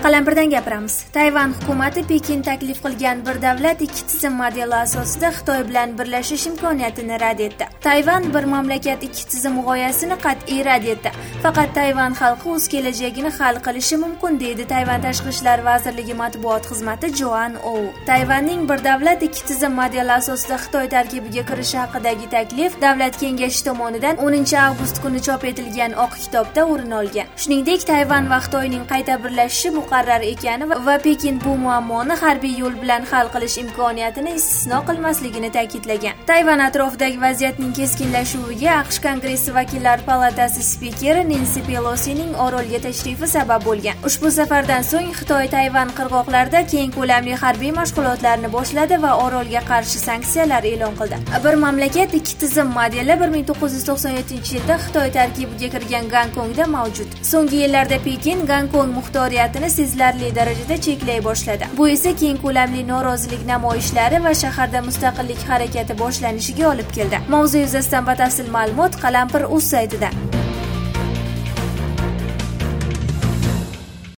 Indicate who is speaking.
Speaker 1: Qalampirdan gapiramiz. Tayvan hukumati Pekin taklif qilgan bir davlat ikki tizim modeli asosida Xitoy bilan birlashish imkoniyatini rad etdi. Tayvan bir mamlakat ikki tizim g'oyasini qat'iy rad etdi. Faqat Tayvan xalqi o'z kelajagini hal qilishi mumkin, deydi Tayvan Tashqi ishlar vazirligi matbuot xizmati Joan Ou. Tayvanning bir davlat ikki tizim modeli asosida Xitoy tarkibiga kirishi haqidagi taklif Davlat kengashi tomonidan 10 avgust kuni chop etilgan oq kitobda o'rin olgan. Shuningdek, Tayvan va Xitoyning qayta birlashishi muqarrar ekani va Pekin bu muammoni harbiy yo'l bilan hal qilish imkoniyatini istisno qilmasligini ta'kidlagan. Tayvan atrofidagi vaziyatning keskinlashuviga AQSh Kongressi vakillar palatasi spikeri Nancy Pelosining orolga tashrifi sabab bo'lgan. Ushbu safardan so'ng Xitoy Tayvan qirg'oqlarida keng ko'lamli harbiy mashg'ulotlarni boshladi va orolga qarshi sanksiyalar e'lon qildi. Bir mamlakat ikki tizim modeli 1997-yilda Xitoy tarkibiga kirgan Gonkongda mavjud. So'nggi yillarda Pekin Gonkong muxtoriyatini sezilarli darajada cheklay boshladi. Bu esa keng ko'lamli norozilik namoyishlari va shaharda mustaqillik harakati boshlanishiga olib keldi. Mavzu yuzasidan batafsil ma'lumot Qalampir.uz saytida.